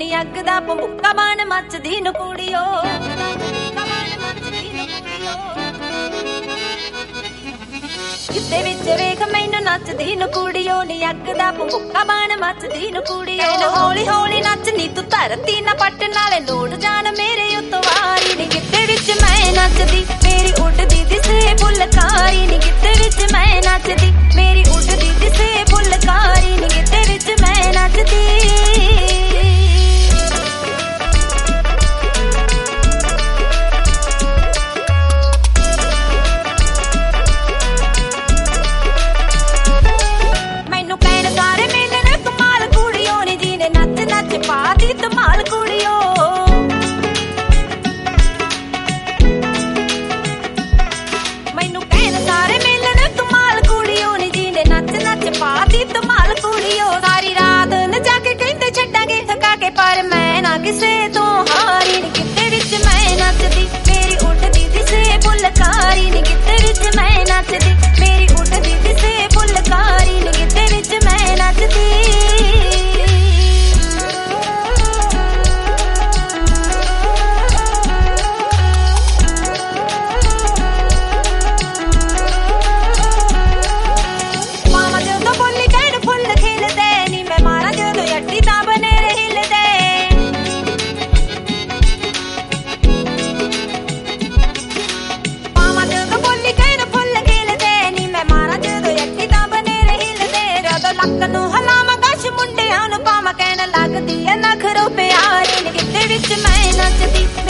ਨੀ ਅੱਗ ਦਾ ਭੁੱਕਾ ਬਾਣ ਮੱਚਦੀ ਨੂੰ ਕੁੜੀਓ। ਗਿੱਧੇ ਵਿੱਚ ਵੇਖ ਮੈਨੂੰ ਨੱਚਦੀ ਨੂੰ ਕੁੜੀਓ ਨੀ ਅੱਗ ਦਾ ਭੁੱਕਾ ਬਾਣ ਮੱਚਦੀ ਨੂੰ ਕੁੜੀਓ। ਹੌਲੀ ਹੌਲੀ ਨੱਚ ਨੀ ਤੂੰ ਧਰਤੀ ਨਾ ਪੱਟ ਨਾਲੇ ਲੋਟ ਜਾਣ ਮੇਰੇ ਉੱਤੋਂ ਵਾਰੀ ਨੀ। ਗਿੱਧੇ ਵਿੱਚ ਮੈਂ ਨੱਚਦੀ ਮੇਰੀ ਉੱਡਦੀ ਦਿਸੇ ਫੁਲਕਾਰੀ ਨੀ। ਗਿੱਧੇ ਵਿੱਚ ਮੈਂ ਨੱਚਦੀ ਮੇਰੀ ਉੱਡਦੀ ਦਿਸੇ ਫੁਲਕਾਰੀ ਨੀ। ਗਿੱਧੇ ਵਿੱਚ ਮੈਂ ਨੱਚਦੀ ਪਾਦੀ ਧਮਾਲ ਕੁੜੀਓ। ਮੈਨੂੰ ਕਹਿਣ ਸਾਰੇ ਮਿਲਣ ਕਮਾਲ ਕੁੜੀਓ ਨੀ ਜੀਨੇ ਨੱਚ ਨੱਚ ਪਾਦੀ ਧਮਾਲ ਕੁੜੀਓ। ਸਾਰੀ ਰਾਤ ਨਚਾ ਕੇ ਕਹਿੰਦੇ ਛੱਡਾਂਗੇ ਥਕਾ ਕੇ ਪਰ ਮੈਂ ਨਾ ਕਿਸੇ ਤੋਂ ਹਾਰੀ ਨੀ। ਗਿੱਧੇ ਵਿੱਚ ਮੈਂ ਨੱਚਦੀ ਮੇਰੀ ਉੱਡਦੀ ਦਿਸੇ ਫੁਲਕਾਰੀ ਨੀ। ਗਿੱਧੇ ਵਿੱਚ ਮੈਂ ਨੱਚਦੀ ਮੇਰੀ ਉੱਡਦੀ ਦਿਸੇ ਫੁਲਕਾਰੀ ਨੀ। ਗਿੱਧੇ ਵਿੱਚ ਮੈਂ ਨੱਚਦੀ ਨੂੰ ਹਲਾਵਾਂ ਗਸ਼ ਮੁੰਡਿਆਂ ਨੂੰ ਪਾਵਾਂ ਕਹਿਣ ਲੱਗਦੀ ਐ ਨਖਰੋ ਪਿਆਰੀ ਨੀ। ਗਿੱਧੇ ਵਿੱਚ ਮੈਂ ਨੱਚਦੀ